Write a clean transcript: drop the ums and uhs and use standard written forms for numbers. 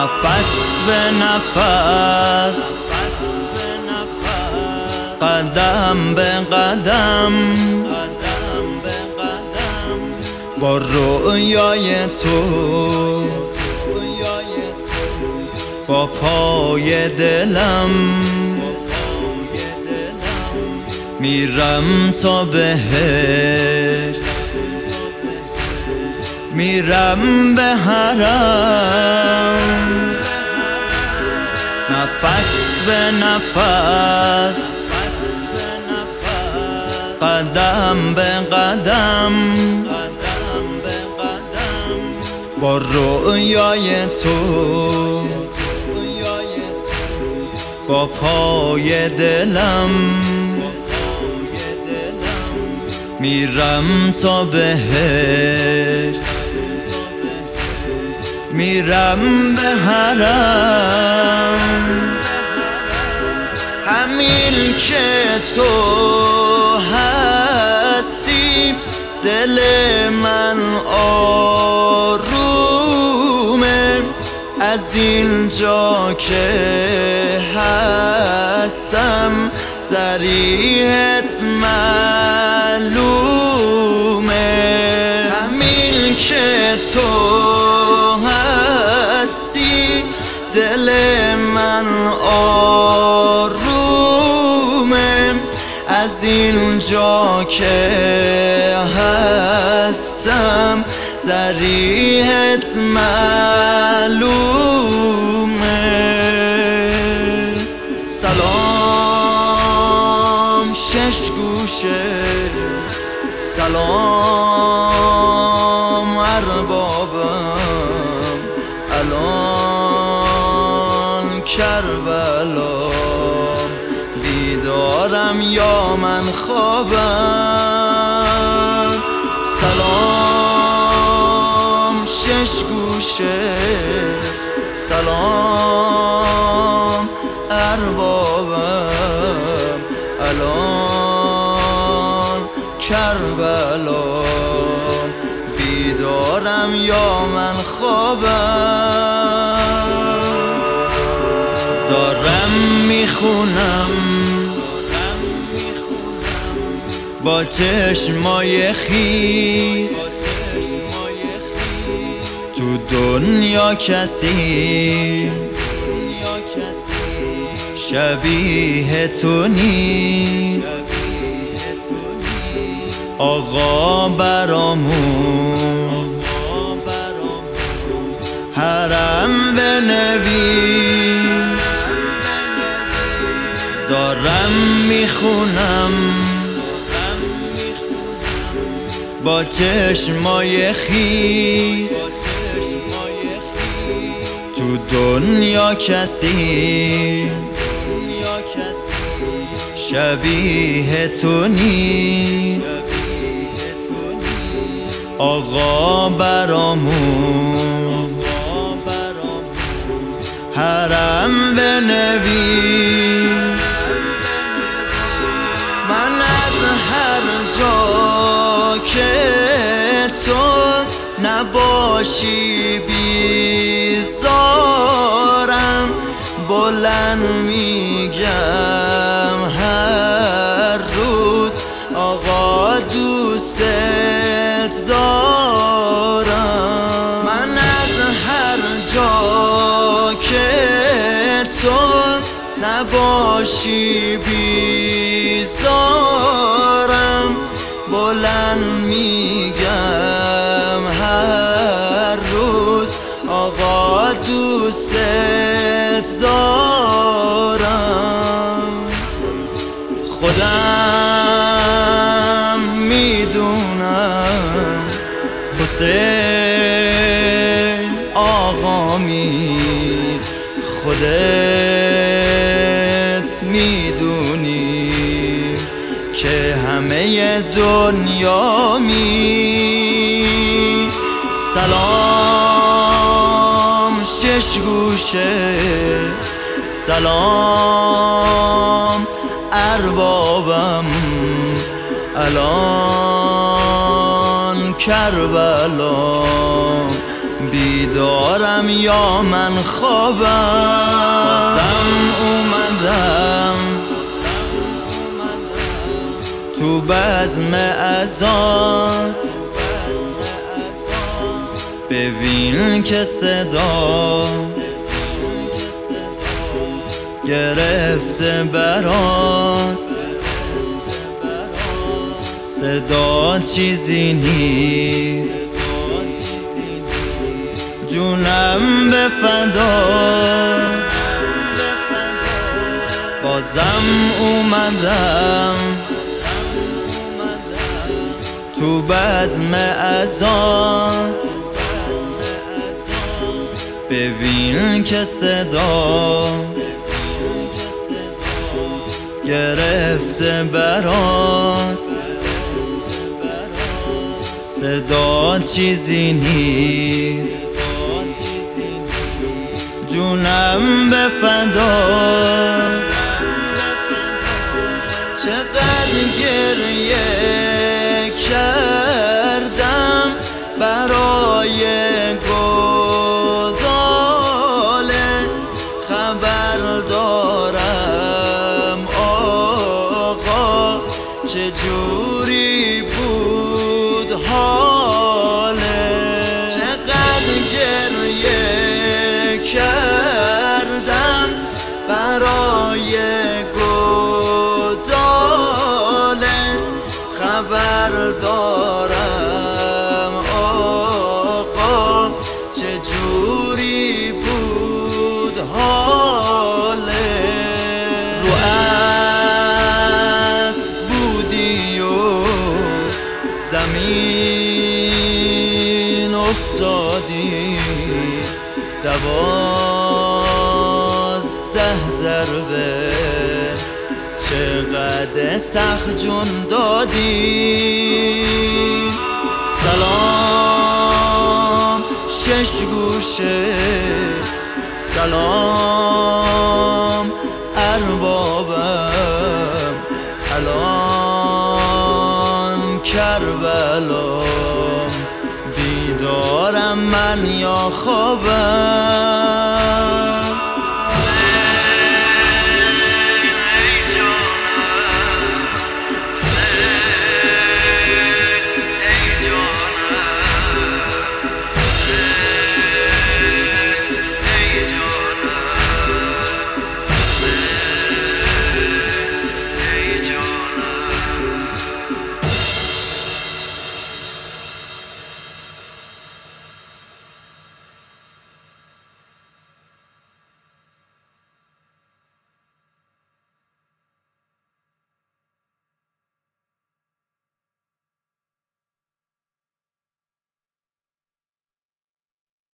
نفس به نفس، قدم به قدم، با رویای تو، با پای دلم میرم تا بهشت، میرم به حرم. نفس به نفس، قدم به قدم، با رویای تو، با پای دلم میرم تا بهشت، میرم به حرم. همین که تو هستی دل من آرومه، از اینجا که هستم ذریعت معلومه. همین که تو هستی دل من آرومه، از اینجا که هستم ذریعت معلومه. سلام شش گوشه، سلام اربابم، الان کربلا بیدارم یا من خوابم. سلام شش گوشه، سلام اربابم، الان کربلا بیدارم یا من خوابم. دارم میخونم با چشمای خیس، تو دنیا کسی شبیه تو نیست. آقا برامون حرم بنویس. دارم میخونم با چشمای خیس، تو دنیا کسی شبیه تو نیست. آقا برامون حرم بنویس. من از هر جا که تو نباشی بیزارم، بلند میگم هر روز آقا دوست دارم. من از هر جا که تو نباشی بیزارم، بلند میگم هر روز آقا دوست دارم. خودم میدونم حسین آقا میر، خودت میدونی که همه دنیا می. سلام شش گوشه، سلام اربابم، الان کربلا بیدارم یا من خوابم. بازم اومدم تو بزم ازاد، ببین که صدا گرفته برات. صدا چیزی نیست، جونم به فدات. بازم اومدم تو بزم ازاد، ببین که صدا گرفته برات. صدا چیزی نیست، جونم به فدات. چقدر گریه کردم برای گداله، خبر دارم آقا چجوری بود حاله. چقدر گریه کردم برای گدالت، خبر دارم آقا چجوری بود حاله. رو اسب بودی و زمین افتادی، 12 ضربه چقدر سخت جون دادی. سلام 6 گوشه، سلام اربابم، الان کربلام. بیدارم من یا خوابم؟